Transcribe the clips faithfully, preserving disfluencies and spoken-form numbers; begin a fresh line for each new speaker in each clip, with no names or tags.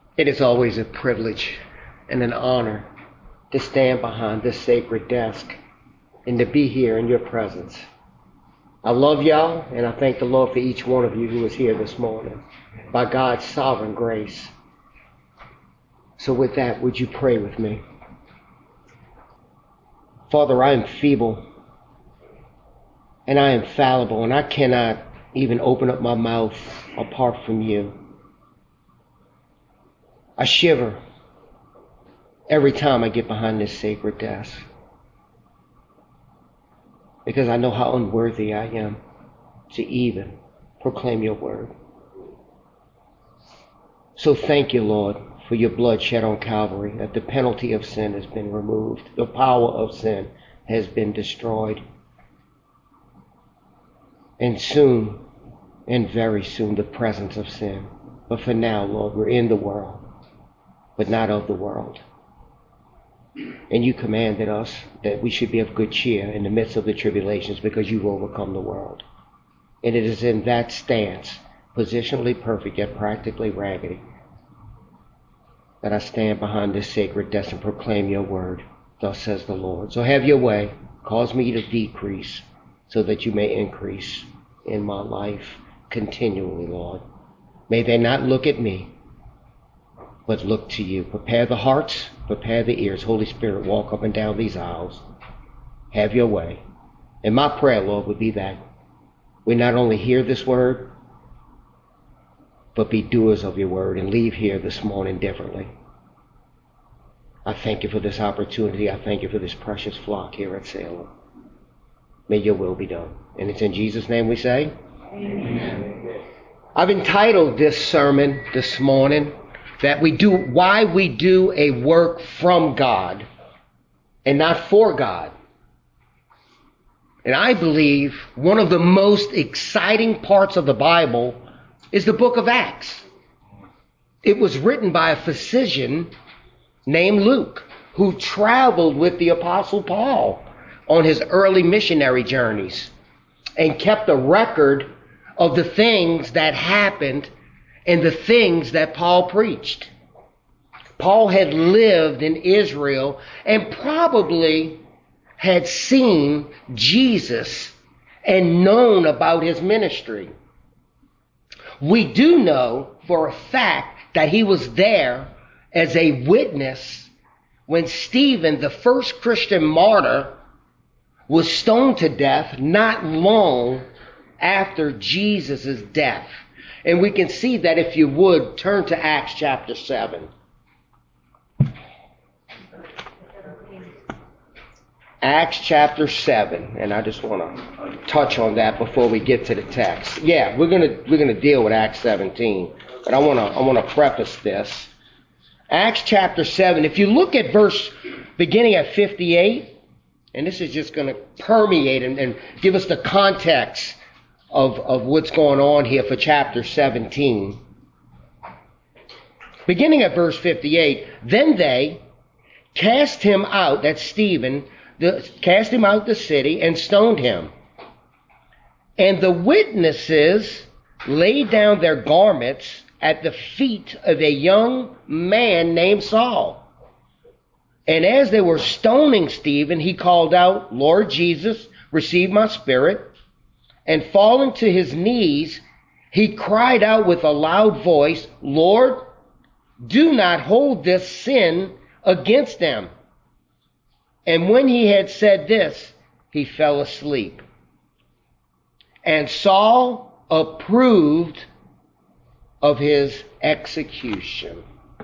It is always a privilege and an honor to stand behind this sacred desk and to be here in your presence. I love y'all, and I thank the Lord for each one of you who is here this morning by God's sovereign grace. So with that, would you pray with me? Father, I am feeble and I am fallible, and I cannot even open up my mouth apart from you. I shiver every time I get behind this sacred desk because I know how unworthy I am to even proclaim your word. So thank you, Lord, for your blood shed on Calvary, that the penalty of sin has been removed. The power of sin has been destroyed. And soon, and very soon, the presence of sin. But for now, Lord, we're in the world, but not of the world. And you commanded us that we should be of good cheer in the midst of the tribulations because you've overcome the world. And it is in that stance, positionally perfect yet practically raggedy, that I stand behind this sacred desk and proclaim your word. Thus says the Lord. So have your way. Cause me to decrease so that you may increase in my life continually, Lord. May they not look at me, but look to you. Prepare the hearts, prepare the ears. Holy Spirit, walk up and down these aisles. Have your way. And my prayer, Lord, would be that we not only hear this word, but be doers of your word and leave here this morning differently. I thank you for this opportunity. I thank you for this precious flock here at Salem. May your will be done. And it's in Jesus' name we say, amen. I've entitled this sermon this morning that we do, why we do a work from God and not for God. And I believe one of the most exciting parts of the Bible is the book of Acts. It was written by a physician named Luke, who traveled with the Apostle Paul on his early missionary journeys and kept a record of the things that happened and the things that Paul preached. Paul had lived in Israel and probably had seen Jesus and known about his ministry. We do know for a fact that he was there as a witness when Stephen, the first Christian martyr, was stoned to death not long after Jesus' death. And we can see that, if you would, turn to Acts chapter seven. Acts chapter seven, and I just want to touch on that before we get to the text. Yeah, we're gonna we're gonna deal with Acts seventeen, but I want to I want to preface this. Acts chapter seven. If you look at verse beginning at fifty-eight, and this is just going to permeate and, and give us the context of of what's going on here for chapter seventeen. Beginning at verse fifty-eight, then they cast him out. That's Stephen. The, cast him out the city and stoned him. And the witnesses laid down their garments at the feet of a young man named Saul. And as they were stoning Stephen, he called out, Lord Jesus, receive my spirit. And falling to his knees, he cried out with a loud voice, Lord, do not hold this sin against them. And when he had said this, he fell asleep. And Saul approved of his execution.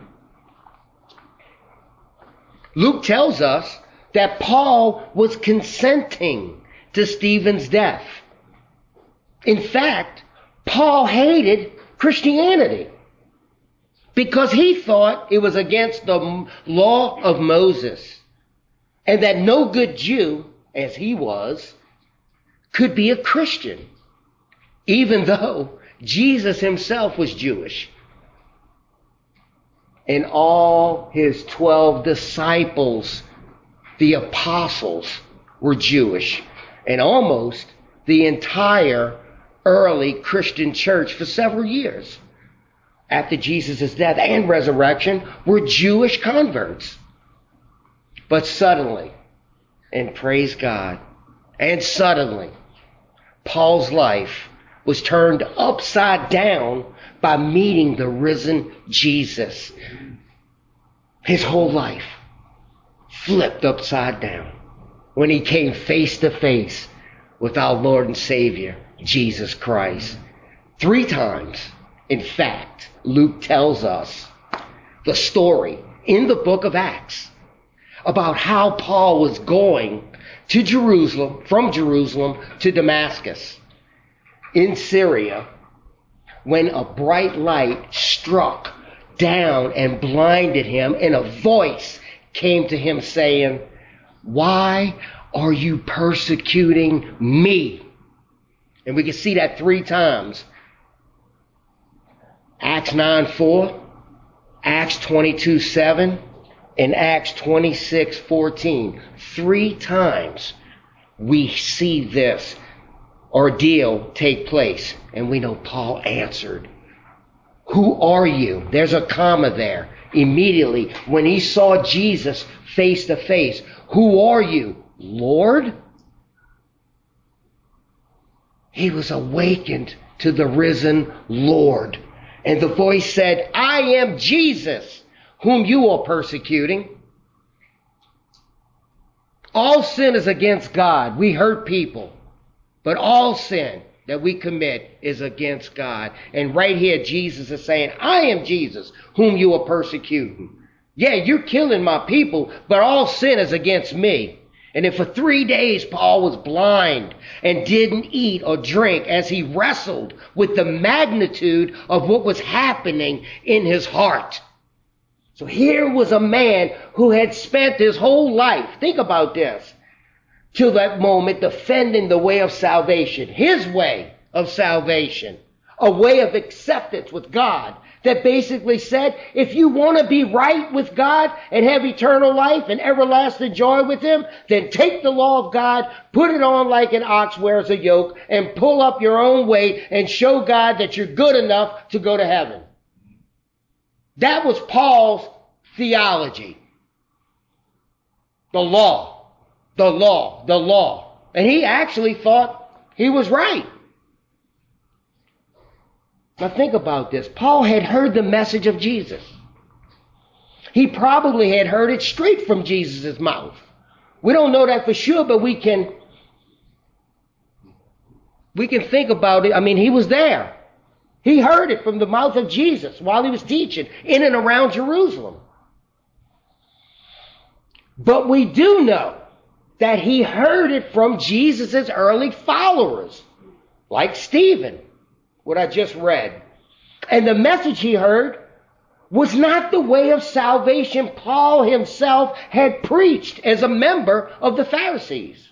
Luke tells us that Paul was consenting to Stephen's death. In fact, Paul hated Christianity because he thought it was against the law of Moses, and that no good Jew, as he was, could be a Christian, even though Jesus himself was Jewish. And all his twelve disciples, the apostles, were Jewish. And almost the entire early Christian church for several years after Jesus' death and resurrection were Jewish converts. But suddenly, and praise God, and suddenly, Paul's life was turned upside down by meeting the risen Jesus. His whole life flipped upside down when he came face to face with our Lord and Savior, Jesus Christ. Three times, in fact, Luke tells us the story in the book of Acts about how Paul was going to Jerusalem, from Jerusalem to Damascus in Syria, when a bright light struck down and blinded him, and a voice came to him saying, "Why are you persecuting me?" And we can see that three times. Acts nine four, Acts twenty-two seven, in Acts twenty-six fourteen, three times we see this ordeal take place. And we know Paul answered, "Who are you?" There's a comma there. Immediately, when he saw Jesus face to face, "Who are you, Lord?" He was awakened to the risen Lord. And the voice said, "I am Jesus, whom you are persecuting." All sin is against God. We hurt people. But all sin that we commit is against God. And right here, Jesus is saying, "I am Jesus, whom you are persecuting." Yeah, you're killing my people, but all sin is against me. And if for three days Paul was blind and didn't eat or drink as he wrestled with the magnitude of what was happening in his heart. So here was a man who had spent his whole life, think about this, till that moment defending the way of salvation, his way of salvation, a way of acceptance with God that basically said, if you want to be right with God and have eternal life and everlasting joy with him, then take the law of God, put it on like an ox wears a yoke, and pull up your own weight and show God that you're good enough to go to heaven. That was Paul's theology. The law, the law, the law. And he actually thought he was right. Now think about this. Paul had heard the message of Jesus. He probably had heard it straight from Jesus' mouth. We don't know that for sure, but we can, we can think about it. I mean, he was there. He heard it from the mouth of Jesus while he was teaching in and around Jerusalem. But we do know that he heard it from Jesus' early followers, like Stephen, what I just read. And the message he heard was not the way of salvation Paul himself had preached as a member of the Pharisees.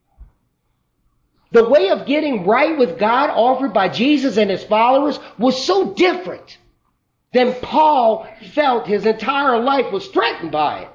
The way of getting right with God offered by Jesus and his followers was so different than Paul felt his entire life was threatened by it.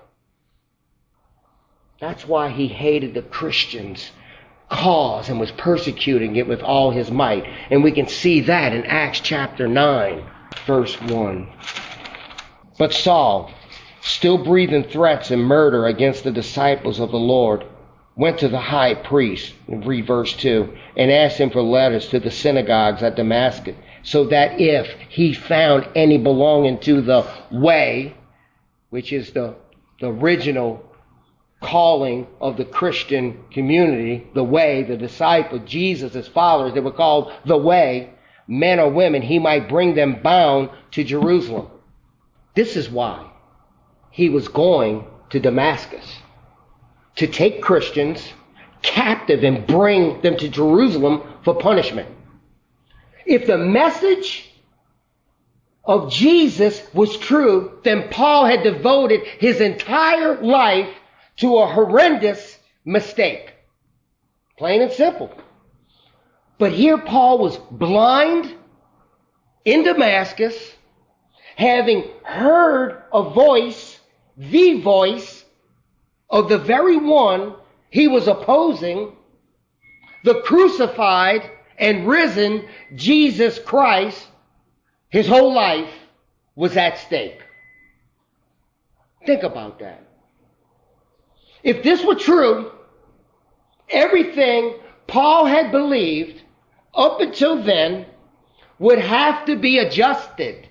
That's why he hated the Christians' cause and was persecuting it with all his might. And we can see that in Acts chapter nine, verse one. But Saul, still breathing threats and murder against the disciples of the Lord, went to the high priest, and read verse two, and asked him for letters to the synagogues at Damascus, so that if he found any belonging to the way, which is the, the original calling of the Christian community, the way, the disciple, Jesus, his followers, they were called the way, men or women, he might bring them bound to Jerusalem. This is why he was going to Damascus, to take Christians captive and bring them to Jerusalem for punishment. If the message of Jesus was true, then Paul had devoted his entire life to a horrendous mistake. Plain and simple. But here Paul was blind in Damascus, having heard a voice, the voice of the very one he was opposing, the crucified and risen Jesus Christ, his whole life. was at stake. Think about that. If this were true, everything Paul had believed up until then would have to be adjusted.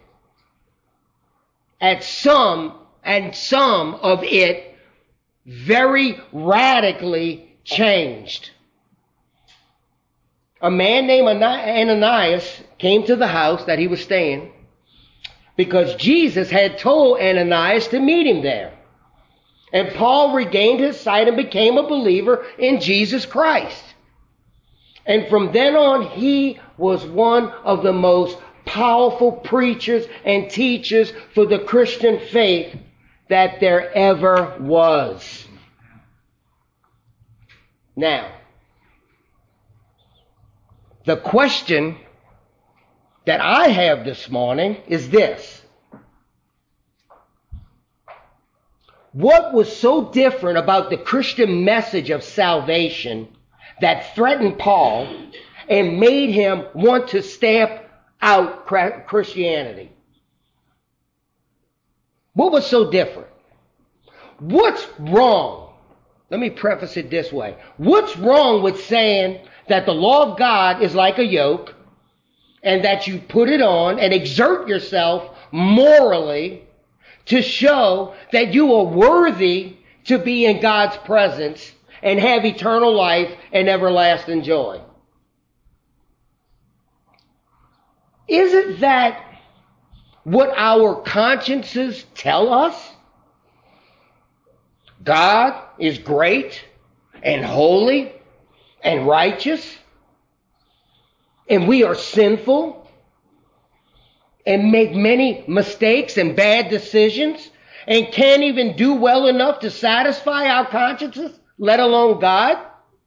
At some, and some of it very radically changed. A man named Ananias came to the house that he was staying because Jesus had told Ananias to meet him there. And Paul regained his sight and became a believer in Jesus Christ. And from then on, he was one of the most powerful preachers and teachers for the Christian faith that there ever was. Now, the question that I have this morning is this. What was so different about the Christian message of salvation that threatened Paul and made him want to stamp out Christianity? What was so different? What's wrong? Let me preface it this way. What's wrong with saying that the law of God is like a yoke and that you put it on and exert yourself morally to show that you are worthy to be in God's presence and have eternal life and everlasting joy? Isn't that what our consciences tell us? God is great and holy and righteous, and we are sinful and make many mistakes and bad decisions and can't even do well enough to satisfy our consciences, let alone God.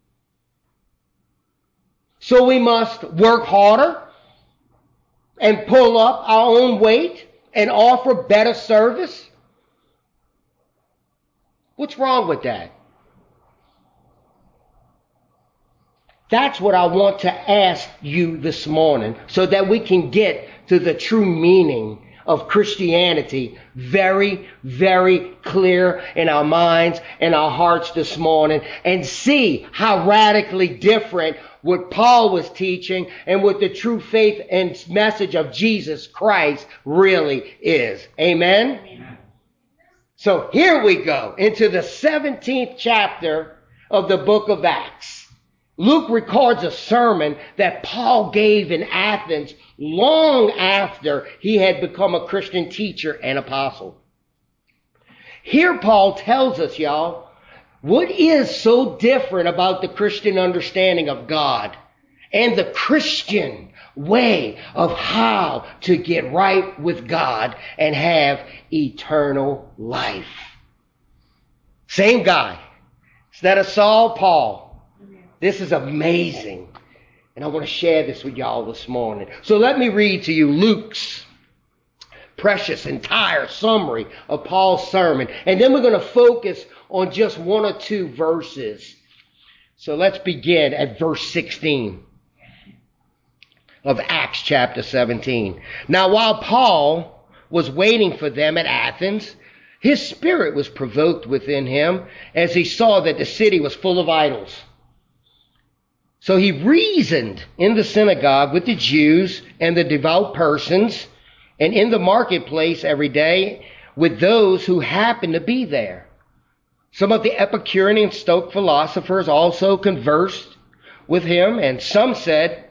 So we must work harder and pull up our own weight and offer better service. What's wrong with that? That's what I want to ask you this morning so that we can get to the true meaning of Christianity very, very clear in our minds and our hearts this morning and see how radically different what Paul was teaching and what the true faith and message of Jesus Christ really is. Amen? Amen. So here we go into the seventeenth chapter of the book of Acts. Luke records a sermon that Paul gave in Athens long after he had become a Christian teacher and apostle. Here Paul tells us, y'all, what is so different about the Christian understanding of God and the Christian way of how to get right with God and have eternal life. Same guy. Instead of Saul, Paul. This is amazing. And I want to share this with y'all this morning. So let me read to you Luke's precious entire summary of Paul's sermon. And then we're going to focus on just one or two verses. So let's begin at verse sixteen of Acts chapter seventeen. Now while Paul was waiting for them at Athens, his spirit was provoked within him as he saw that the city was full of idols. So he reasoned in the synagogue with the Jews and the devout persons, and in the marketplace every day with those who happened to be there. Some of the Epicurean and Stoic philosophers also conversed with him, and some said,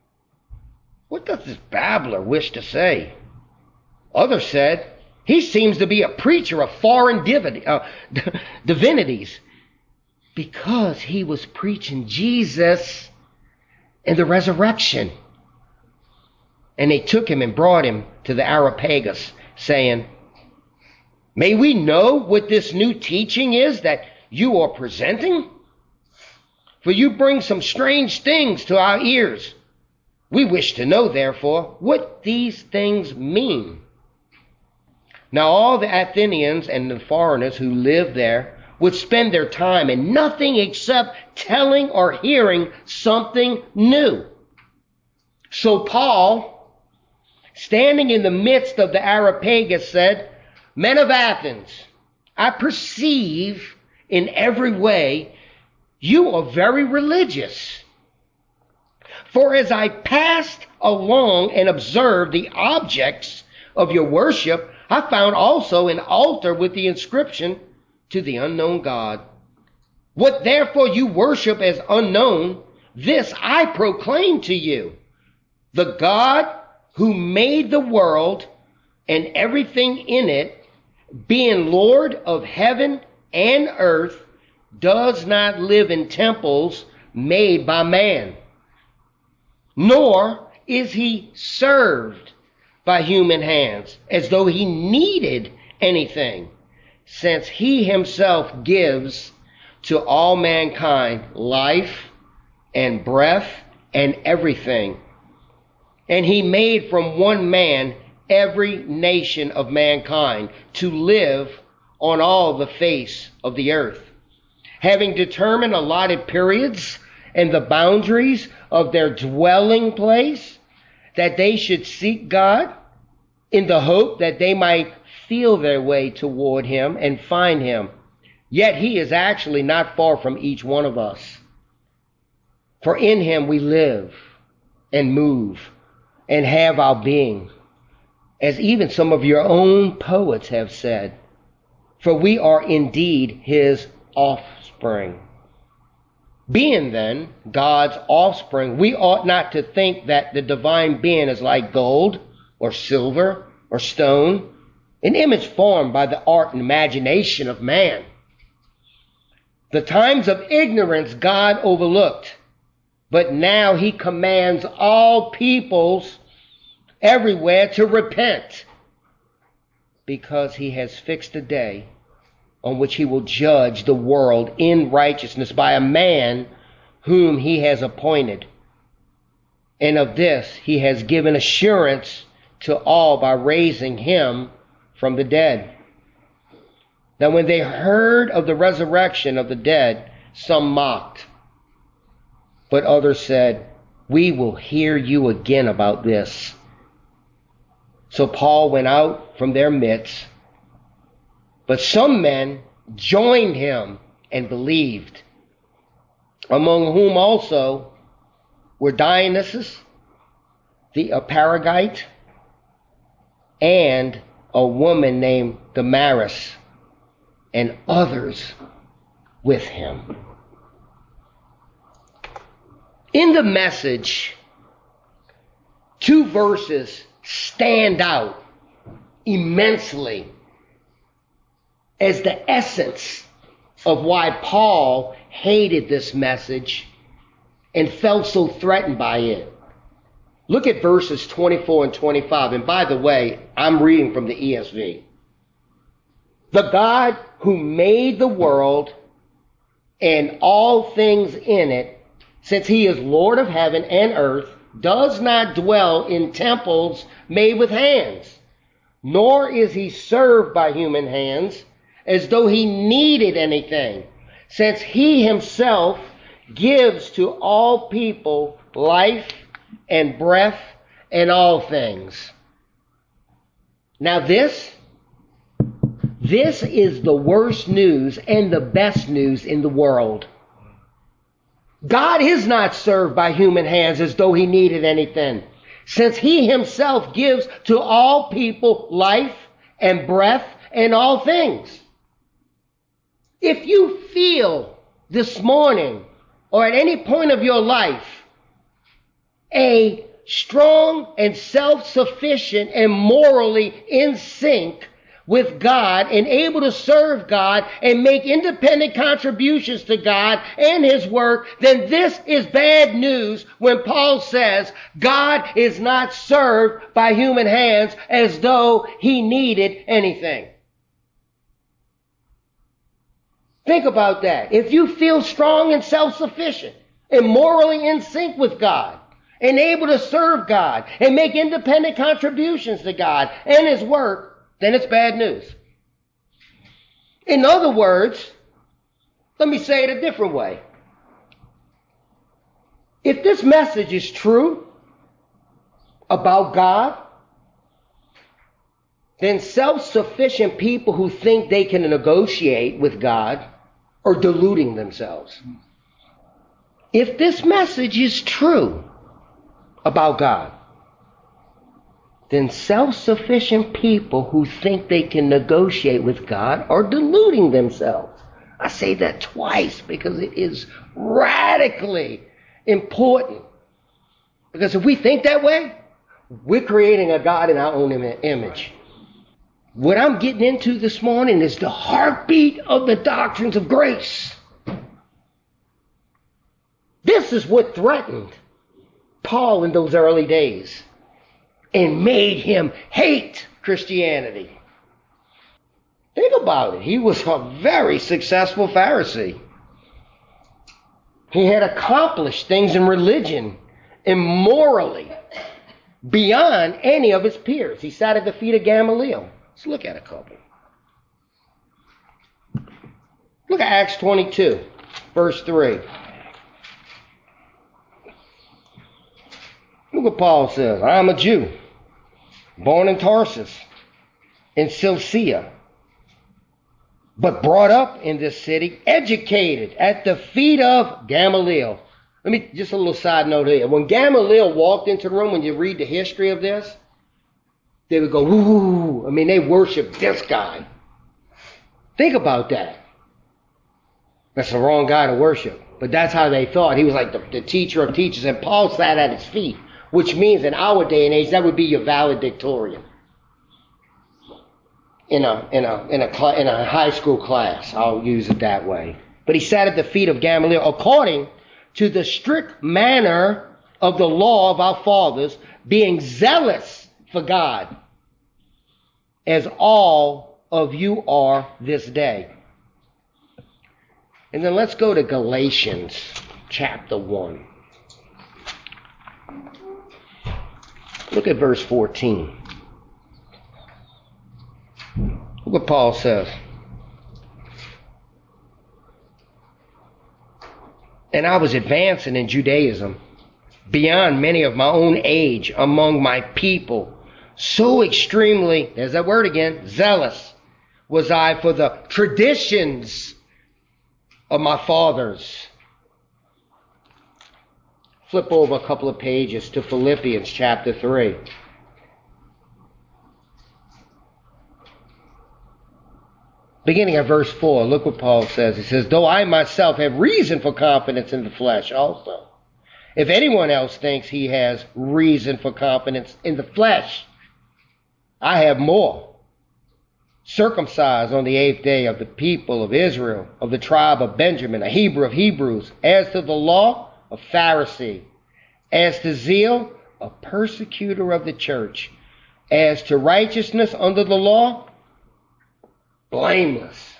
"What does this babbler wish to say?" Others said, "He seems to be a preacher of foreign divi- uh, divinities," because he was preaching Jesus and the resurrection. And they took him and brought him to the Areopagus, saying, "May we know what this new teaching is that you are presenting? For you bring some strange things to our ears. We wish to know, therefore, what these things mean." Now all the Athenians and the foreigners who lived there would spend their time in nothing except telling or hearing something new. So Paul standing in the midst of the Areopagus, said, "Men of Athens, I perceive in every way you are very religious. For as I passed along and observed the objects of your worship, I found also an altar with the inscription, 'To the unknown God.' What therefore you worship as unknown, this I proclaim to you. The God who made the world and everything in it, being Lord of heaven and earth, does not live in temples made by man, nor is he served by human hands as though he needed anything, since he himself gives to all mankind life and breath and everything. And he made from one man every nation of mankind to live on all the face of the earth, having determined allotted periods and the boundaries of their dwelling place, that they should seek God in the hope that they might feel their way toward him and find him. Yet he is actually not far from each one of us. For in him we live and move and have our being, as even some of your own poets have said, for we are indeed his offspring. Being then God's offspring, we ought not to think that the divine being is like gold or silver or stone, an image formed by the art and imagination of man. The times of ignorance God overlooked, but now he commands all peoples everywhere to repent, because he has fixed a day on which he will judge the world in righteousness by a man whom he has appointed. And of this he has given assurance to all by raising him from the dead. Now when they heard of the resurrection of the dead, some mocked, but others said, "We will hear you again about this." So Paul went out from their midst, but some men joined him and believed, among whom also were Dionysius the Areopagite and a woman named Damaris, and others with him. In the Message, two verses stand out immensely as the essence of why Paul hated this message and felt so threatened by it. Look at verses twenty-four and twenty-five. And by the way, I'm reading from the E S V. The God who made the world and all things in it, since he is Lord of heaven and earth, does not dwell in temples made with hands, nor is he served by human hands as though he needed anything, since he himself gives to all people life and breath and all things. Now this, this is the worst news and the best news in the world. God is not served by human hands as though he needed anything, since he himself gives to all people life and breath and all things. If you feel this morning or at any point of your life a strong and self-sufficient and morally in sync with God and able to serve God and make independent contributions to God and his work, then this is bad news when Paul says God is not served by human hands as though he needed anything. Think about that. If you feel strong and self-sufficient and morally in sync with God and able to serve God and make independent contributions to God and his work, then it's bad news. In other words, let me say it a different way. If this message is true about God then self-sufficient people who think they can negotiate with God are deluding themselves. If this message is true about God, then self-sufficient people who think they can negotiate with God are deluding themselves. I say that twice because it is radically important. Because if we think that way, we're creating a God in our own im- image. What I'm getting into this morning is the heartbeat of the doctrines of grace. This is what threatened Paul in those early days and made him hate Christianity. Think about it. He was a very successful Pharisee. He had accomplished things in religion and morally beyond any of his peers. He sat at the feet of Gamaliel. Let's look at a couple. Look at Acts twenty-two, verse three. Look what Paul says. I'm a Jew, born in Tarsus, in Cilicia, but brought up in this city, educated at the feet of Gamaliel. Let me, just a little side note here. When Gamaliel walked into the room, when you read the history of this, they would go, woo. I mean, they worshiped this guy. Think about that. That's the wrong guy to worship. But that's how they thought. He was like the, the teacher of teachers. And Paul sat at his feet, which means in our day and age, that would be your valedictorian. In a, in a, in a, cl- in a high school class. I'll use it that way. But he sat at the feet of Gamaliel according to the strict manner of the law of our fathers, being zealous for God, as all of you are this day. And then let's go to Galatians chapter one. Look at verse fourteen. Look what Paul says. And I was advancing in Judaism beyond many of my own age among my people. So extremely, there's that word again, zealous was I for the traditions of my fathers. Flip over a couple of pages to Philippians chapter three. Beginning at verse four, look what Paul says. He says, though I myself have reason for confidence in the flesh also. If anyone else thinks he has reason for confidence in the flesh, I have more. Circumcised on the eighth day of the people of Israel, of the tribe of Benjamin, a Hebrew of Hebrews, as to the law, a Pharisee, as to zeal, a persecutor of the church, as to righteousness under the law, blameless.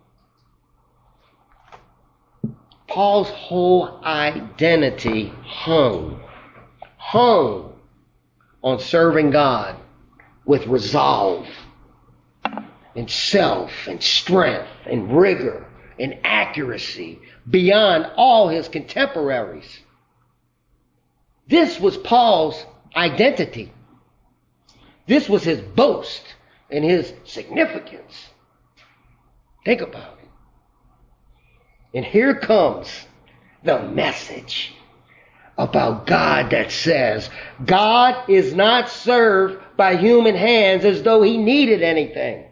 Paul's whole identity hung, hung on serving God with resolve and self and strength and rigor and accuracy beyond all his contemporaries. This was Paul's identity. This was his boast and his significance. Think about it. And here comes the message about God that says, God is not served by human hands as though he needed anything.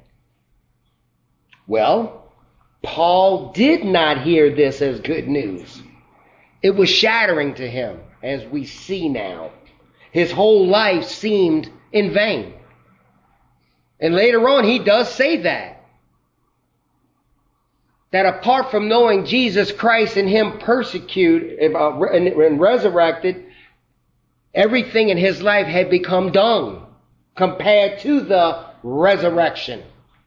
Well, Paul did not hear this as good news. It was shattering to him, as we see now. His whole life seemed in vain. And later on, he does say that. That apart from knowing Jesus Christ and him persecuted uh, and, and resurrected, everything in his life had become dung compared to the resurrection.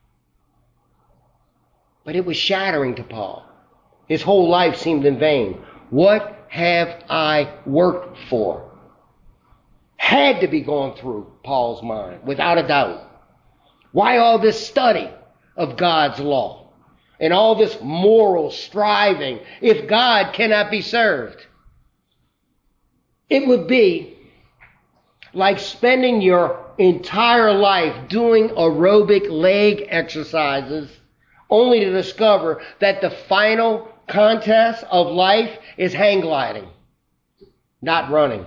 But it was shattering to Paul. His whole life seemed in vain. What have I worked for? Had to be going through Paul's mind, without a doubt. Why all this study of God's law? And all this moral striving if God cannot be served? It would be like spending your entire life doing aerobic leg exercises only to discover that the final contest of life is hang gliding, not running.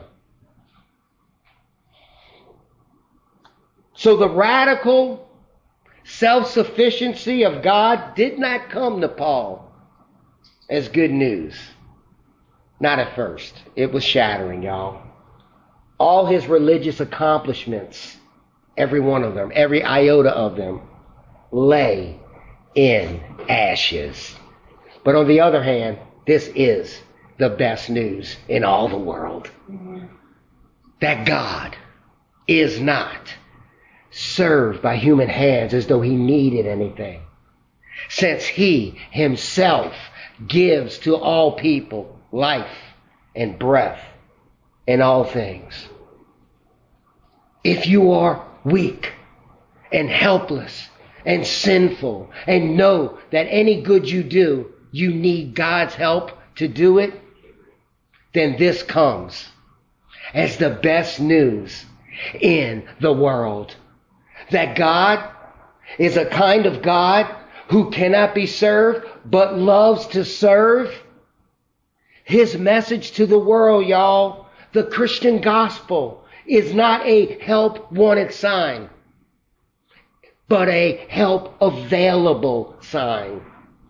So the radical self-sufficiency of God did not come to Paul as good news. Not at first. It was shattering, y'all. All his religious accomplishments, every one of them, every iota of them, lay in ashes. But on the other hand, this is the best news in all the world. Mm-hmm. That God is not served by human hands as though he needed anything, since he himself gives to all people life and breath and all things. If you are weak and helpless and sinful and know that any good you do, you need God's help to do it, then this comes as the best news in the world. That God is a kind of God who cannot be served but loves to serve. His message to the world, y'all, the Christian gospel, is not a help wanted sign, but a help available sign.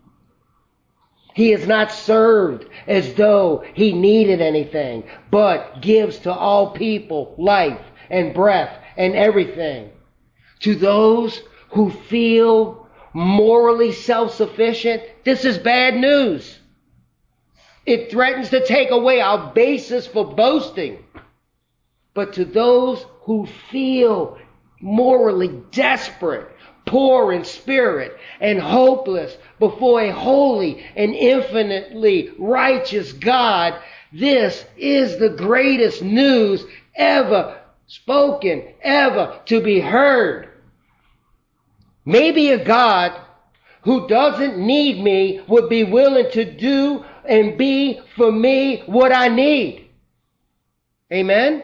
He is not served as though he needed anything, but gives to all people life and breath and everything. To those who feel morally self-sufficient, this is bad news. It threatens to take away our basis for boasting. But to those who feel morally desperate, poor in spirit, and hopeless before a holy and infinitely righteous God, this is the greatest news ever spoken, ever to be heard. Maybe a God who doesn't need me would be willing to do and be for me what I need. Amen?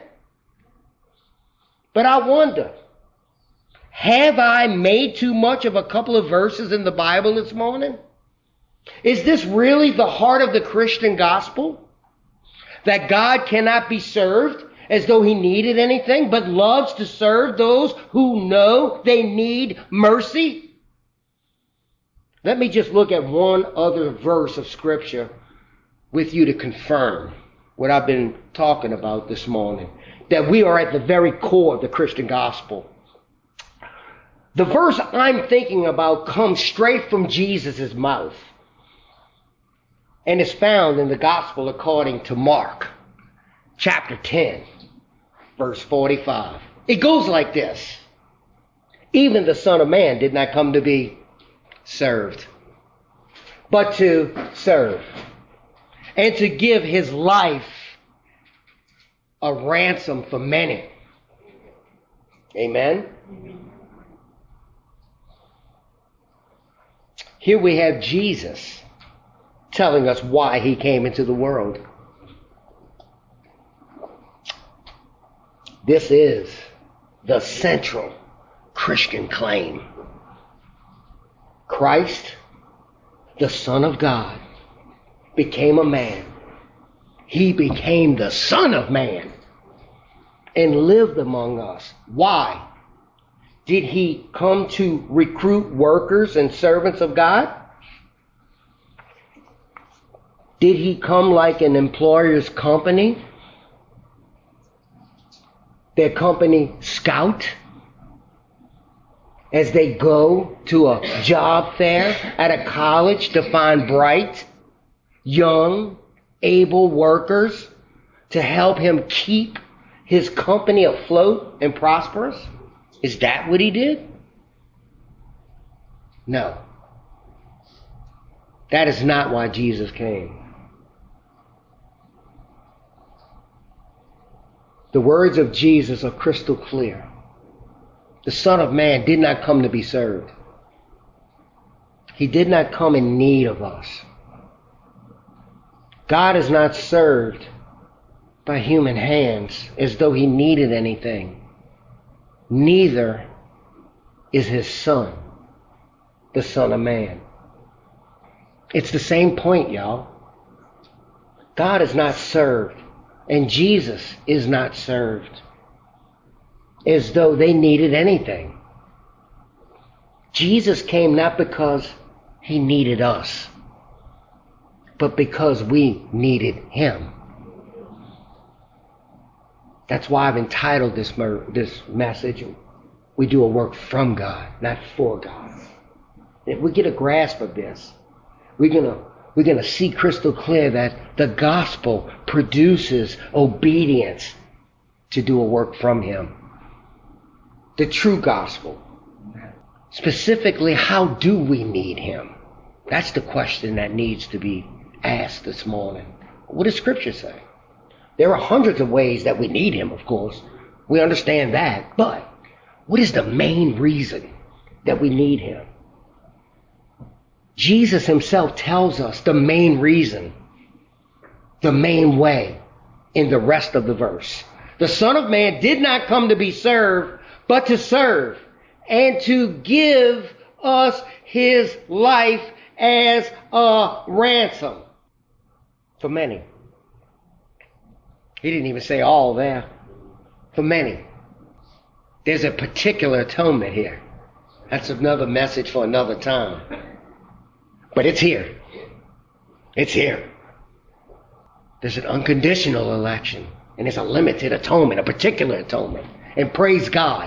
But I wonder, have I made too much of a couple of verses in the Bible this morning? Is this really the heart of the Christian gospel? That God cannot be served as though he needed anything, but loves to serve those who know they need mercy? Let me just look at one other verse of Scripture with you to confirm what I've been talking about this morning, that we are at the very core of the Christian gospel. The verse I'm thinking about comes straight from Jesus' mouth and is found in the gospel according to Mark, chapter ten, verse forty-five. It goes like this. Even the Son of Man did not come to be served, but to serve, and to give his life a ransom for many. Amen? Here we have Jesus telling us why he came into the world. This is the central Christian claim. Christ, the Son of God, became a man. He became the Son of Man and lived among us. Why? Did he come to recruit workers and servants of God? Did he come like an employer's company? Their company scout as they go to a job fair at a college to find bright, young, able workers to help him keep his company afloat and prosperous? Is that what he did? No. That is not why Jesus came. The words of Jesus are crystal clear. The Son of Man did not come to be served. He did not come in need of us. God is not served by human hands as though he needed anything. neither is his son, the Son of Man. It's the same point, y'all. God is not served, and Jesus is not served as though they needed anything. Jesus came not because he needed us, but because we needed him. That's why I've entitled this mer- this message, we do a work from God, not for God. If we get a grasp of this, we're gonna we're gonna see crystal clear that the gospel produces obedience to do a work from him. The true gospel. Specifically, how do we need him? That's the question that needs to be asked this morning. What does Scripture say? There are hundreds of ways that we need him, of course. We understand that. But what is the main reason that we need him? Jesus himself tells us the main reason, the main way in the rest of the verse. The Son of Man did not come to be served, but to serve and to give us his life as a ransom for many. He didn't even say all there. For many. There's a particular atonement here. That's another message for another time. But it's here. It's here. There's an unconditional election. And there's a limited atonement, a particular atonement. And praise God.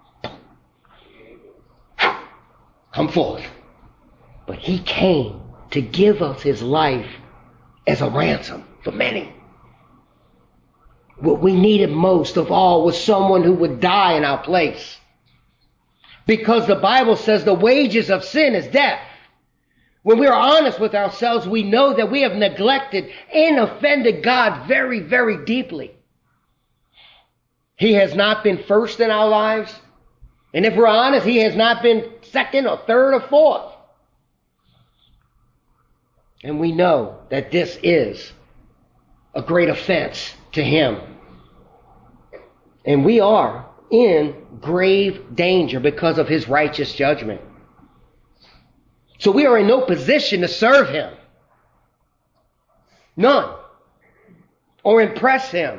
Come forth. But he came to give us his life as a ransom for many. What we needed most of all was someone who would die in our place. Because the Bible says the wages of sin is death. When we are honest with ourselves, we know that we have neglected and offended God very, very deeply. He has not been first in our lives. And if we're honest, he has not been second or third or fourth. And we know that this is a great offense to him. And we are in grave danger because of his righteous judgment. So we are in no position to serve him. None. Or impress him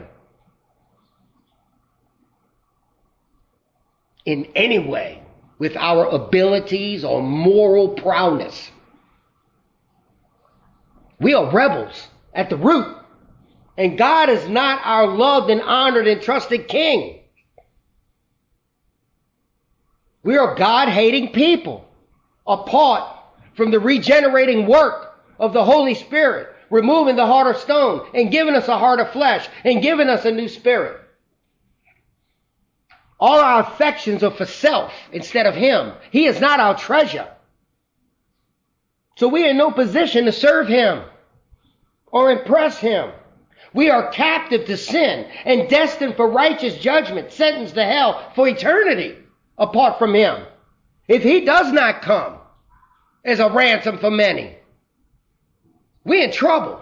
in any way with our abilities or moral prowess. We are rebels at the root. And God is not our loved and honored and trusted King. We are God-hating people, apart from the regenerating work of the Holy Spirit, removing the heart of stone and giving us a heart of flesh and giving us a new spirit. All our affections are for self instead of him. He is not our treasure. So we are in no position to serve him or impress him. We are captive to sin and destined for righteous judgment, sentenced to hell for eternity apart from him. If he does not come as a ransom for many, we're in trouble.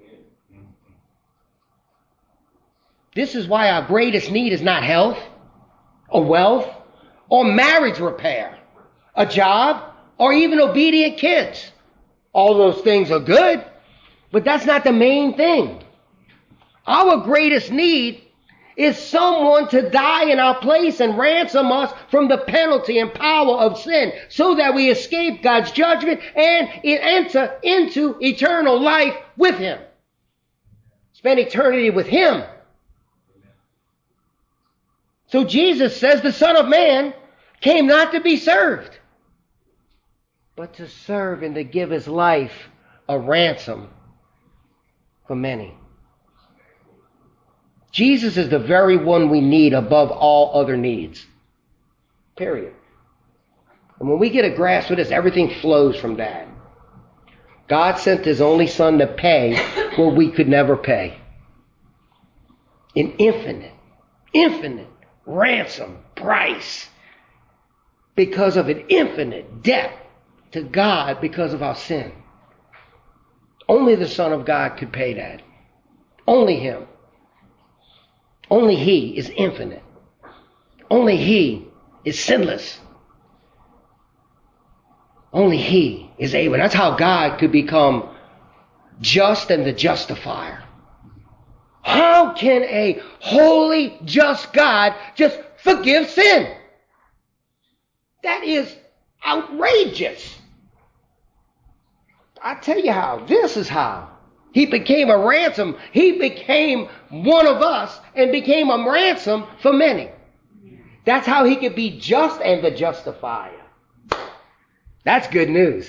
This is why our greatest need is not health or wealth or marriage repair, a job, or even obedient kids. All those things are good, but that's not the main thing. Our greatest need is someone to die in our place and ransom us from the penalty and power of sin so that we escape God's judgment and enter into eternal life with him. Spend eternity with him. So Jesus says the Son of Man came not to be served, but to serve and to give his life a ransom for many. Jesus is the very one we need above all other needs. Period. And when we get a grasp of this, everything flows from that. God sent his only Son to pay what we could never pay. An infinite, infinite ransom price because of an infinite debt to God because of our sin. Only the Son of God could pay that. Only him. Only he is infinite. Only he is sinless. Only he is able. That's how God could become just and the justifier. How can a holy, just God just forgive sin? That is outrageous. I tell you how. This is how. He became a ransom. He became one of us and became a ransom for many. That's how he could be just and the justifier. That's good news.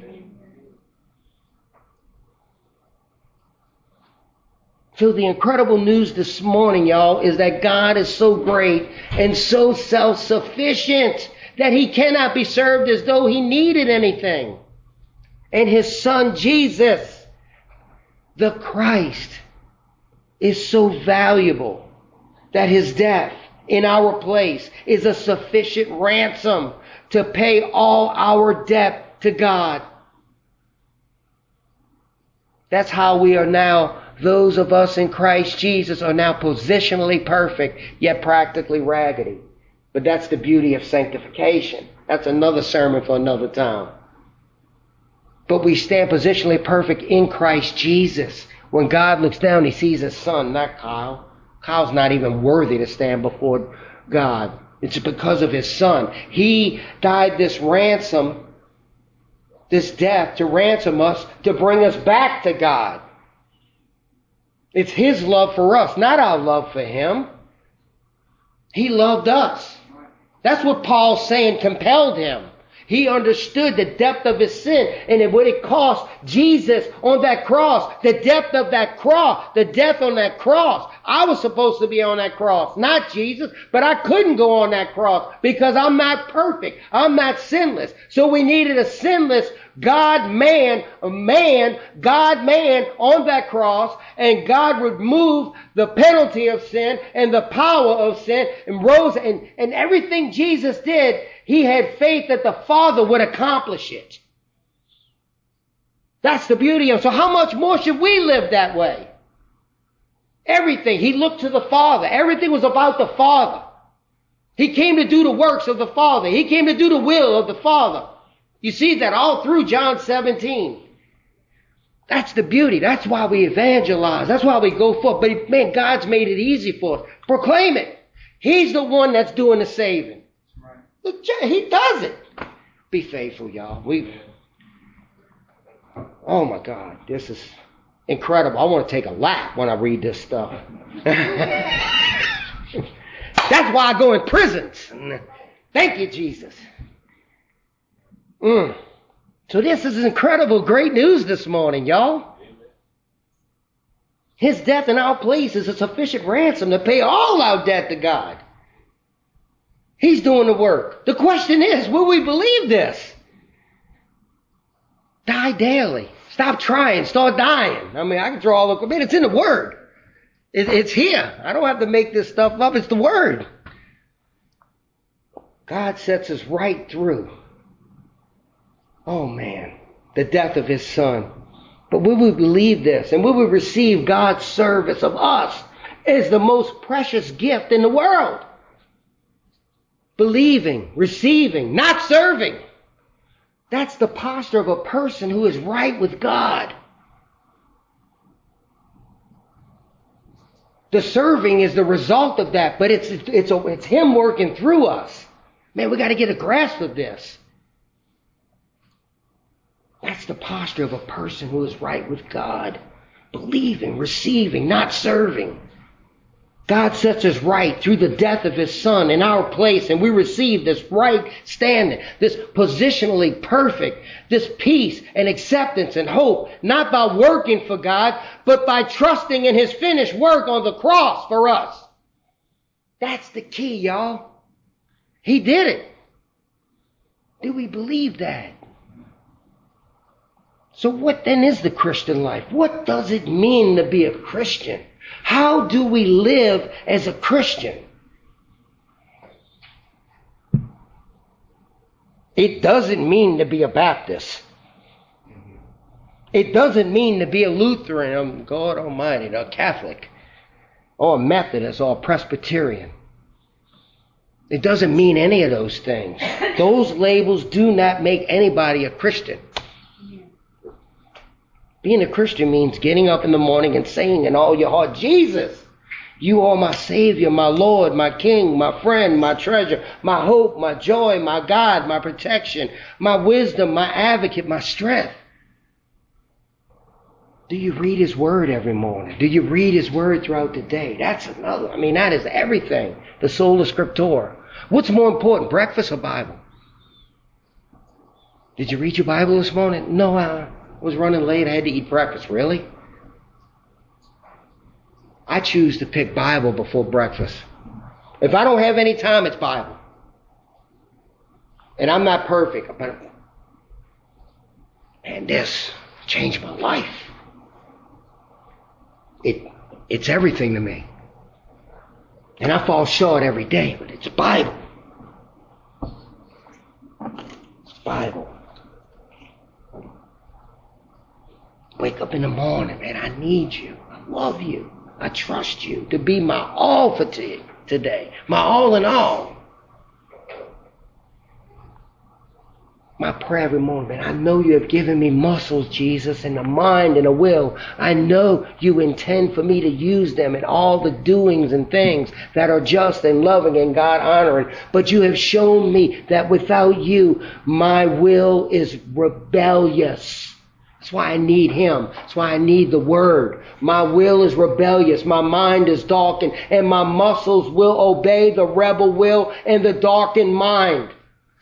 So the incredible news this morning, y'all, is that God is so great and so self-sufficient that he cannot be served as though he needed anything. And his son Jesus, the Christ, is so valuable that his death in our place is a sufficient ransom to pay all our debt to God. That's how we are now, those of us in Christ Jesus are now positionally perfect, yet practically raggedy. But that's the beauty of sanctification. That's another sermon for another time. But we stand positionally perfect in Christ Jesus. When God looks down, he sees his son, not Kyle. Kyle's not even worthy to stand before God. It's because of his son. He died this ransom, this death to ransom us, to bring us back to God. It's his love for us, not our love for him. He loved us. That's what Paul's saying compelled him. He understood the depth of his sin and what it cost Jesus on that cross. The depth of that cross, the death on that cross. I was supposed to be on that cross, not Jesus, but I couldn't go on that cross because I'm not perfect. I'm not sinless. So we needed a sinless God-man, a man, God-man on that cross, and God removed the penalty of sin and the power of sin and rose, and, and everything Jesus did, he had faith that the Father would accomplish it. That's the beauty of it. So how much more should we live that way? Everything. He looked to the Father. Everything was about the Father. He came to do the works of the Father. He came to do the will of the Father. You see that all through John seventeen. That's the beauty. That's why we evangelize. That's why we go forth. But man, God's made it easy for us. Proclaim it. He's the one that's doing the saving. He does it. Be faithful, y'all. We. Oh my God, this is incredible. I want to take a lap when I read this stuff. That's why I go in prisons. Thank you, Jesus. Mm. So this is incredible, great news this morning, y'all. His death in our place is a sufficient ransom to pay all our debt to God. He's doing the work. The question is, will we believe this? Die daily. Stop trying. Start dying. I mean, I can throw all the... I mean, it's in the Word. It, it's here. I don't have to make this stuff up. It's the Word. God sets us right through. Oh, man. The death of his son. But will we believe this? And will we receive God's service of us as the most precious gift in the world? Believing, receiving, not serving. That's the posture of a person who is right with God. The serving is the result of that, but it's it's a, it's him working through us. Man, we got to get a grasp of this. That's the posture of a person who is right with God. Believing, receiving, not serving. God sets us right through the death of his son in our place, and we receive this right standing, this positionally perfect, this peace and acceptance and hope, not by working for God, but by trusting in his finished work on the cross for us. That's the key, y'all. He did it. Do we believe that? So what then is the Christian life? What does it mean to be a Christian? How do we live as a Christian? It doesn't mean to be a Baptist. It doesn't mean to be a Lutheran, oh God Almighty, or a Catholic, or a Methodist, or a Presbyterian. It doesn't mean any of those things. Those labels do not make anybody a Christian. Being a Christian means getting up in the morning and saying in all your heart, Jesus, you are my Savior, my Lord, my King, my friend, my treasure, my hope, my joy, my God, my protection, my wisdom, my advocate, my strength. Do you read his word every morning? Do you read his word throughout the day? That's another. I mean, that is everything. The sola scriptura. What's more important, breakfast or Bible? Did you read your Bible this morning? No, I was running late. I had to eat breakfast. Really? I choose to pick Bible before breakfast. If I don't have any time, it's Bible. And I'm not perfect, but man, this changed my life. It, it's everything to me. And I fall short every day, but it's Bible. It's Bible. Wake up in the morning, man, I need you. I love you. I trust you to be my all for t- today. My all in all. My prayer every morning, man, I know you have given me muscles, Jesus, and a mind and a will. I know you intend for me to use them in all the doings and things that are just and loving and God honoring. But you have shown me that without you, my will is rebellious. That's why I need him. That's why I need the word. My will is rebellious. My mind is darkened. And my muscles will obey the rebel will and the darkened mind.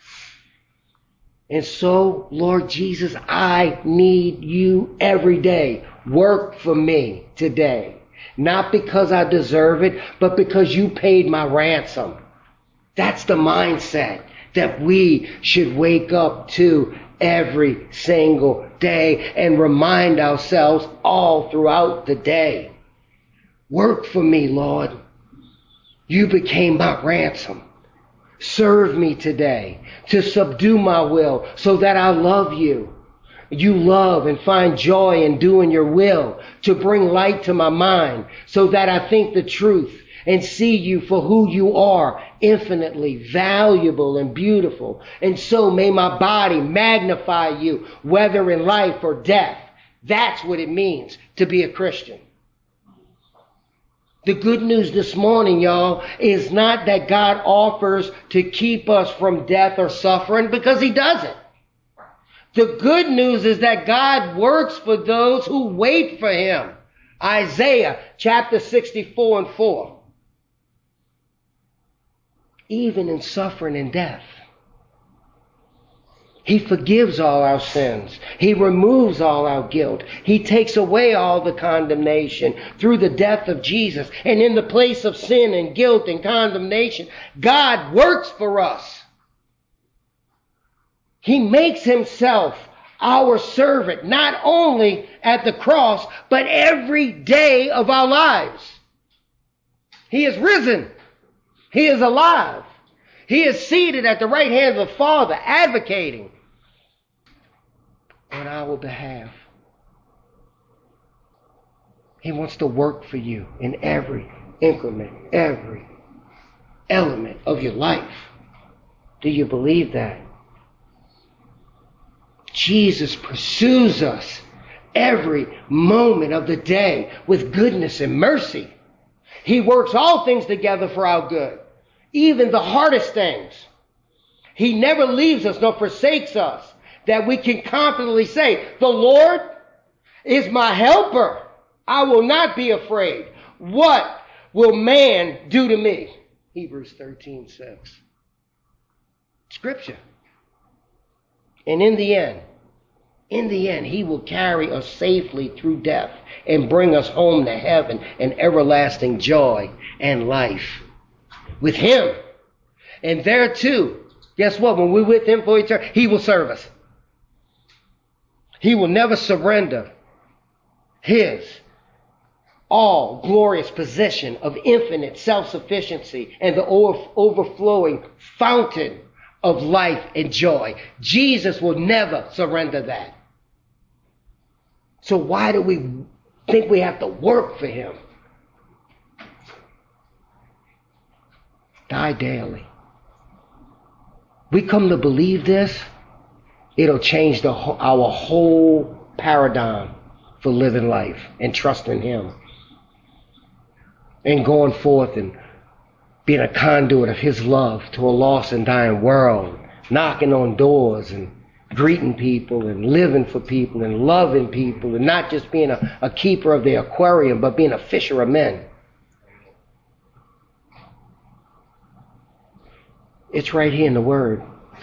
And so, Lord Jesus, I need you every day. Work for me today. Not because I deserve it, but because you paid my ransom. That's the mindset that we should wake up to every single day and remind ourselves all throughout the day. Work for me, Lord. You became my ransom. Serve me today to subdue my will so that I love you. You love and find joy in doing your will, to bring light to my mind so that I think the truth and see you for who you are, infinitely valuable and beautiful. And so may my body magnify you, whether in life or death. That's what it means to be a Christian. The good news this morning, y'all, is not that God offers to keep us from death or suffering, because he doesn't. The good news is that God works for those who wait for him. Isaiah chapter sixty-four and four. Even in suffering and death, he forgives all our sins. He removes all our guilt. He takes away all the condemnation through the death of Jesus. And in the place of sin and guilt and condemnation, God works for us. He makes himself our servant, not only at the cross, but every day of our lives. He is risen. He is alive. He is seated at the right hand of the Father, advocating on our behalf. He wants to work for you in every increment, every element of your life. Do you believe that? Jesus pursues us every moment of the day with goodness and mercy. He works all things together for our good, even the hardest things. He never leaves us nor forsakes us, that we can confidently say, the Lord is my helper. I will not be afraid. What will man do to me? Hebrews thirteen six. Scripture. And in the end, in the end, he will carry us safely through death and bring us home to heaven and everlasting joy and life with him. And there too, guess what? When we're with him for eternity, he will serve us. He will never surrender his all glorious possession of infinite self-sufficiency and the overflowing fountain of life and joy. Jesus will never surrender that. So why do we think we have to work for him? Die daily. We come to believe this, it'll change the our whole paradigm for living life and trusting him and going forth and being a conduit of his love to a lost and dying world, knocking on doors and greeting people and living for people and loving people, and not just being a, a keeper of the aquarium, but being a fisher of men. It's right here in the Word.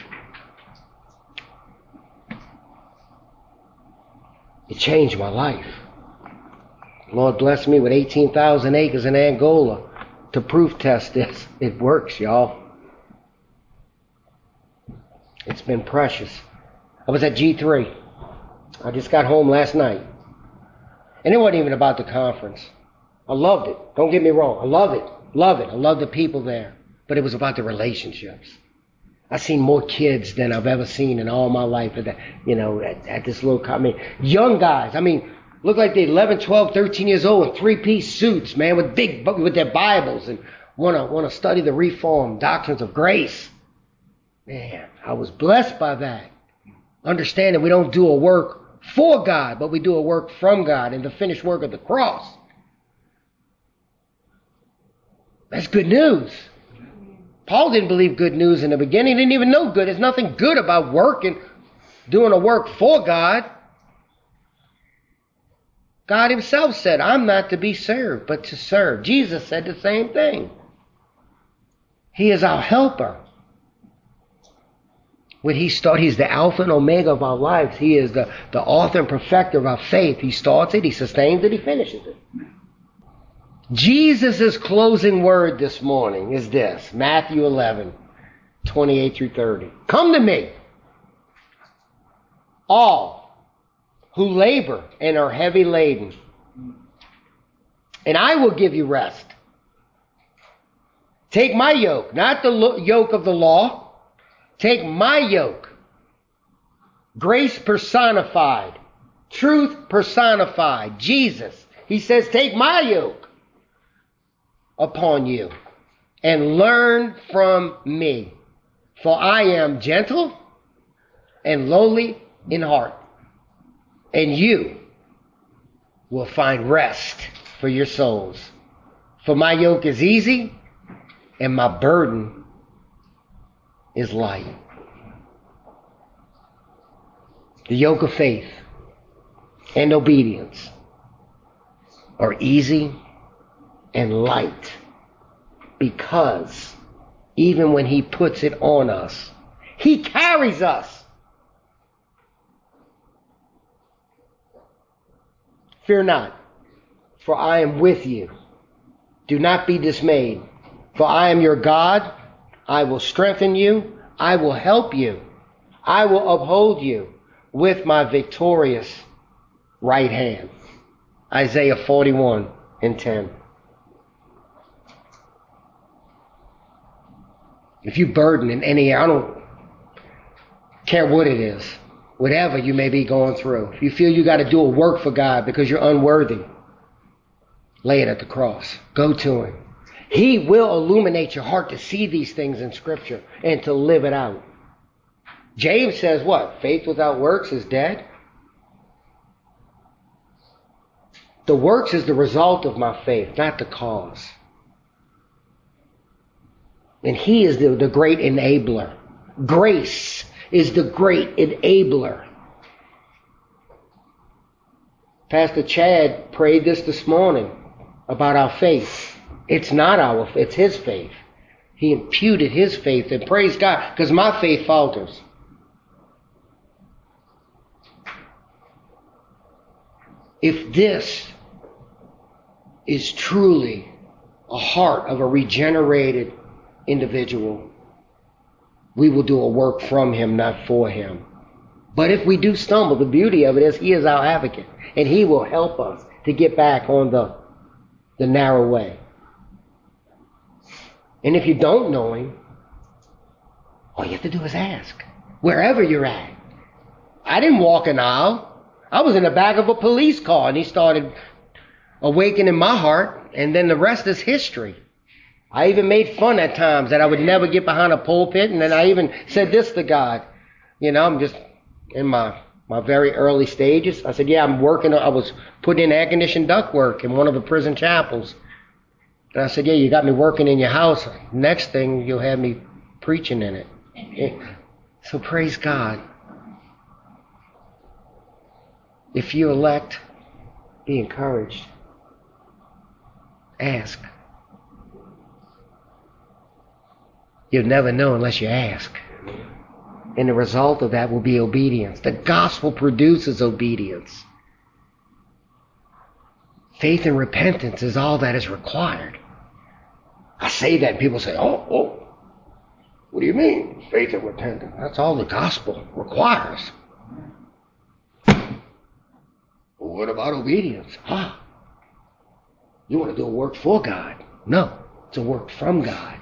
It changed my life. Lord blessed me with eighteen thousand acres in Angola to proof test this. It works, y'all. It's been precious. I was at G three. I just got home last night. And it wasn't even about the conference. I loved it. Don't get me wrong. I love it. Love it. I love the people there. But it was about the relationships. I've seen more kids than I've ever seen in all my life at that, you know, at, at this little, I mean, young guys. I mean, look like they're eleven, twelve, thirteen years old in three-piece suits, man, with big, with their Bibles and want to want to study the Reformed doctrines of grace. Man, I was blessed by that. Understanding we don't do a work for God, but we do a work from God in the finished work of the cross. That's good news. Paul didn't believe good news in the beginning. He didn't even know good. There's nothing good about working, doing a work for God. God himself said, I'm not to be served, but to serve. Jesus said the same thing. He is our helper. When he started, he's the Alpha and Omega of our lives. He is the, the author and perfecter of our faith. He starts it, he sustains it, he finishes it. Jesus' closing word this morning is this, Matthew eleven, twenty-eight through thirty. Come to me, all who labor and are heavy laden, and I will give you rest. Take my yoke, not the lo- yoke of the law. Take my yoke. Grace personified. Truth personified. Jesus. He says, take my yoke upon you and learn from me. For I am gentle and lowly in heart. And you will find rest for your souls. For my yoke is easy and my burden is light. The yoke of faith and obedience are easy and light, because even when he puts it on us, he carries us. Fear not, for I am with you. Do not be dismayed, for I am your God. I will strengthen you. I will help you. I will uphold you with my victorious right hand. Isaiah forty-one and ten. If you burden in any area, I don't care what it is, whatever you may be going through, if you feel you got to do a work for God because you're unworthy, lay it at the cross. Go to him. He will illuminate your heart to see these things in Scripture and to live it out. James says what? Faith without works is dead. The works is the result of my faith, not the cause. And he is the, the great enabler. Grace is the great enabler. Pastor Chad prayed this this morning about our faith. It's not our faith, it's his faith. He imputed his faith, and praise God, because my faith falters. If this is truly a heart of a regenerated individual, we will do a work from him, not for him. But if we do stumble, the beauty of it is he is our advocate, and he will help us to get back on the, the narrow way. And if you don't know him, all you have to do is ask. Wherever you're at. I didn't walk an aisle. I was in the back of a police car, and he started awakening my heart, and then the rest is history. I even made fun at times that I would never get behind a pulpit, and then I even said this to God. You know, I'm just in my, my very early stages. I said, yeah, I'm working. I was putting in air-conditioned duct work in one of the prison chapels. And I said, yeah, you got me working in your house. Next thing, you'll have me preaching in it. So praise God. If you elect, be encouraged. Ask. You'll never know unless you ask. And the result of that will be obedience. The gospel produces obedience. Faith and repentance is all that is required. I say that and people say, oh, oh, what do you mean? Faith and repentance. That's all the gospel requires. Well, what about obedience? Ah, you want to do a work for God? No, it's a work from God.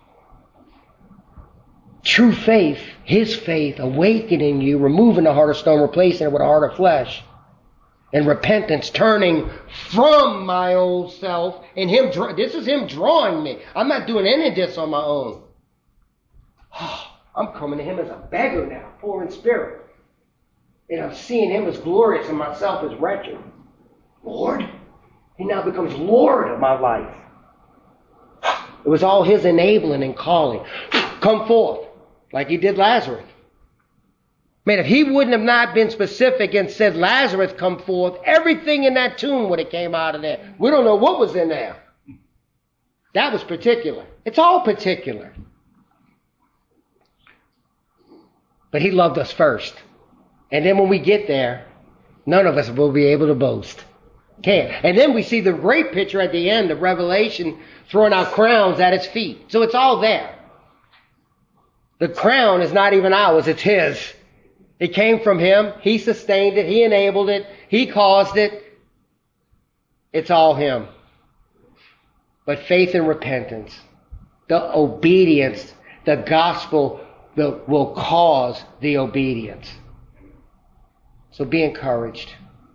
True faith, His faith, awakening you, removing the heart of stone, replacing it with a heart of flesh. And repentance, turning from my old self, and Him. This is Him drawing me. I'm not doing any of this on my own. Oh, I'm coming to Him as a beggar now, poor in spirit. And I'm seeing Him as glorious and myself as wretched. Lord, He now becomes Lord of my life. It was all His enabling and calling. Come forth. Like He did Lazarus. Man, if He wouldn't have not been specific and said, Lazarus, come forth, everything in that tomb would have came out of there. We don't know what was in there. That was particular. It's all particular. But He loved us first. And then when we get there, none of us will be able to boast. Can't. And then we see the great picture at the end of Revelation throwing out crowns at His feet. So it's all there. The crown is not even ours, it's His. It came from Him. He sustained it. He enabled it. He caused it. It's all Him. But faith and repentance, the obedience, the gospel will, will cause the obedience. So be encouraged.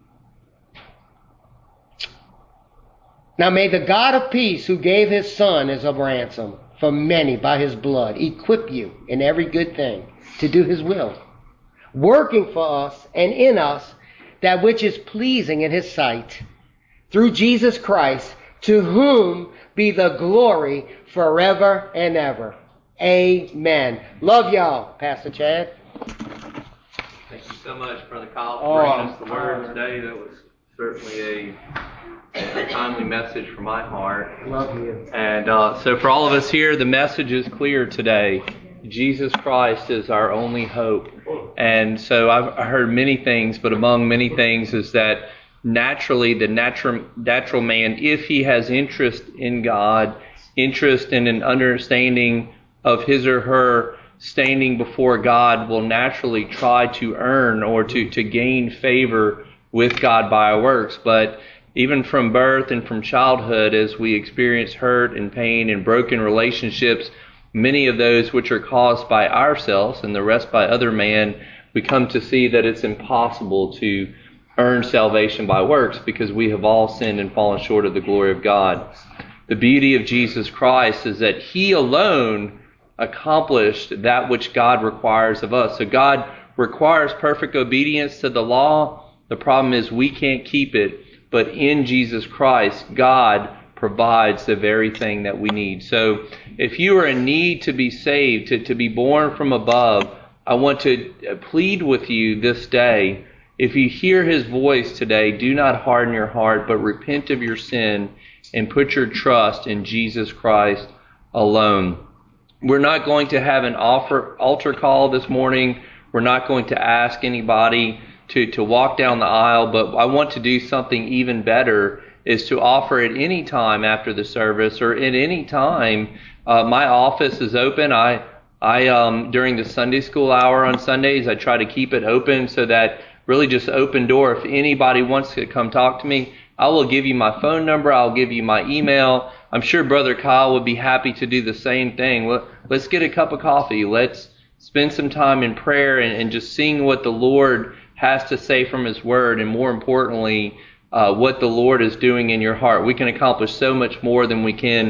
Now may the God of peace, who gave His Son as a ransom for many by His blood, equip you in every good thing to do His will, working for us and in us that which is pleasing in His sight, through Jesus Christ, to whom be the glory forever and ever. Amen. Love y'all, Pastor Chad.
Thank you so much, Brother Kyle, for bringing us the word today. That was certainly a, a timely message from my heart.
Love you.
And uh, so for all of us here, the message is clear today. Jesus Christ is our only hope. And so I've heard many things, but among many things is that naturally the natural natural man, if he has interest in God, interest in an understanding of his or her standing before God, will naturally try to earn or to, to gain favor with God by our works. But even from birth and from childhood, as we experience hurt and pain and broken relationships, many of those which are caused by ourselves and the rest by other man, we come to see that it's impossible to earn salvation by works because we have all sinned and fallen short of the glory of God. The beauty of Jesus Christ is that He alone accomplished that which God requires of us. So God requires perfect obedience to the law. The problem is we can't keep it, but in Jesus Christ, God provides the very thing that we need. So if you are in need to be saved, to, to be born from above, I want to plead with you this day. If you hear His voice today, do not harden your heart, but repent of your sin and put your trust in Jesus Christ alone. We're not going to have an offer, altar call this morning. We're not going to ask anybody to, to walk down the aisle, but I want to do something even better, is to offer at any time after the service or at any time. Uh, my office is open. I, I um, during the Sunday school hour on Sundays, I try to keep it open so that really just open door. If anybody wants to come talk to me, I will give you my phone number. I'll give you my email. I'm sure Brother Kyle would be happy to do the same thing. Let's get a cup of coffee. Let's spend some time in prayer and, and just seeing what the Lord has to say from His Word, and more importantly, uh, what the Lord is doing in your heart. We can accomplish so much more than we can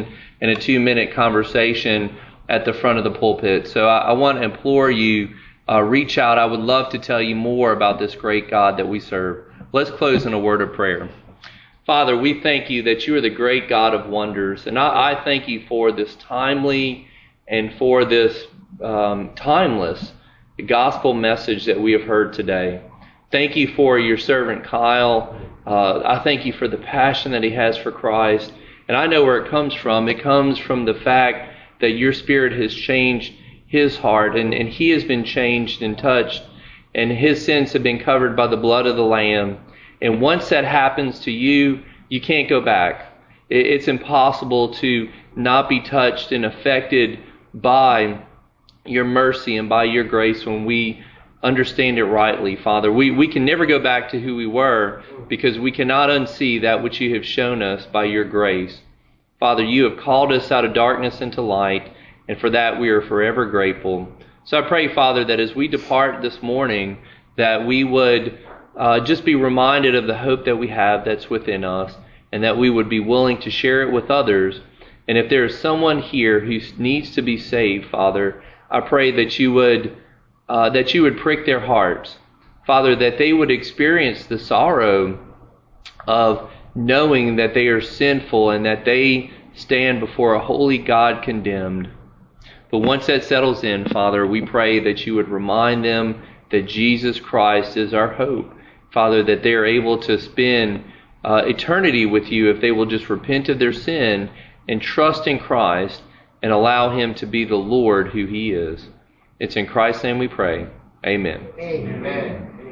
and a two-minute conversation at the front of the pulpit. So I, I want to implore you, uh, reach out. I would love to tell you more about this great God that we serve. Let's close in a word of prayer. Father, we thank you that you are the great God of wonders, and I, I thank you for this timely and for this um, timeless gospel message that we have heard today. Thank you for your servant Kyle. Uh, I thank you for the passion that he has for Christ, and I know where it comes from. It comes from the fact that your Spirit has changed his heart, and, and he has been changed and touched, and his sins have been covered by the blood of the Lamb. And once that happens to you, you can't go back. It's impossible to not be touched and affected by your mercy and by your grace when we understand it rightly, Father. We, we can never go back to who we were because we cannot unsee that which you have shown us by your grace. Father, you have called us out of darkness into light, and for that we are forever grateful. So I pray, Father, that as we depart this morning, that we would Uh, just be reminded of the hope that we have that's within us, and that we would be willing to share it with others. And if there is someone here who needs to be saved, Father, I pray that you would uh, that you would prick their hearts, Father, that they would experience the sorrow of knowing that they are sinful and that they stand before a holy God condemned. But once that settles in, Father, we pray that you would remind them that Jesus Christ is our hope. Father, that they are able to spend uh, eternity with you if they will just repent of their sin and trust in Christ and allow him to be the Lord who he is. It's in Christ's name we pray. Amen.
Amen.